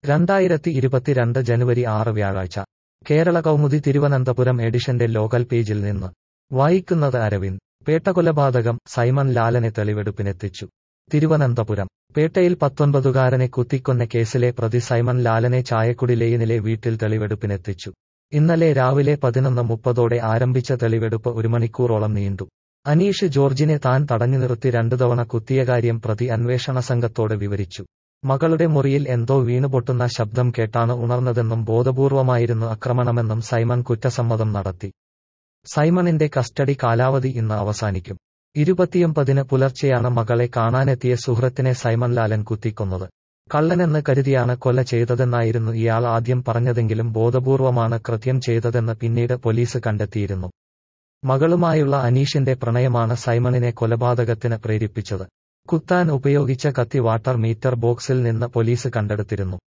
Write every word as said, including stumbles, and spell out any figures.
രണ്ടായിരത്തി ഇരുപത്തിരണ്ട് ജനുവരി ആറ് വ്യാഴാഴ്ച കേരള കൗമുദി തിരുവനന്തപുരം എഡിഷന്റെ ലോക്കൽ പേജിൽ നിന്ന് വായിക്കുന്നത് അരവിന്ദ്. പേട്ടകൊലപാതകം, സൈമൺ ലാലനെ തെളിവെടുപ്പിനെത്തിച്ചു. തിരുവനന്തപുരം പേട്ടയിൽ പത്തൊൻപതുകാരനെ കുത്തിക്കൊന്ന കേസിലെ പ്രതി സൈമൺ ലാലനെ ചായക്കുടി ലെയിനിലെ വീട്ടിൽ തെളിവെടുപ്പിനെത്തിച്ചു. ഇന്നലെ രാവിലെ പതിനൊന്ന് മുപ്പതോടെ ആരംഭിച്ച തെളിവെടുപ്പ് ഒരു മണിക്കൂറോളം നീണ്ടു. അനീഷ് ജോർജിനെ താൻ തടഞ്ഞു നിർത്തി രണ്ടുതവണ കുത്തിയ കാര്യം പ്രതി അന്വേഷണ സംഘത്തോട് വിവരിച്ചു. മകളുടെ മുറിയിൽ എന്തോ വീണുപൊട്ടുന്ന ശബ്ദം കേട്ടാണ് ഉണർന്നതെന്നും ബോധപൂർവമായിരുന്നു ആക്രമണമെന്നും സൈമൺ കുറ്റസമ്മതം നടത്തി. സൈമണിന്റെ കസ്റ്റഡി കാലാവധി ഇന്ന് അവസാനിക്കും. ഇരുപത്തിയൊമ്പതിന് പുലർച്ചെയാണ് മകളെ കാണാനെത്തിയ സുഹൃത്തിനെ സൈമൺ ലാലൻ കുത്തിക്കൊന്നത്. കള്ളനെന്ന് കരുതിയാണ് കൊല ചെയ്തതെന്നായിരുന്നു ഇയാൾ ആദ്യം പറഞ്ഞതെങ്കിലും ബോധപൂർവമാണ് കൃത്യം ചെയ്തതെന്ന് പിന്നീട് പോലീസ് കണ്ടെത്തിയിരുന്നു. മകളുമായുള്ള അനീഷിന്റെ പ്രണയമാണ് സൈമണിനെ കൊലപാതകത്തിന് പ്രേരിപ്പിച്ചത്. കുത്താൻ ഉപയോഗിച്ച കത്തി വാട്ടർ മീറ്റർ ബോക്സിൽ നിന്ന് പോലീസ് കണ്ടെടുത്തിരുന്നു.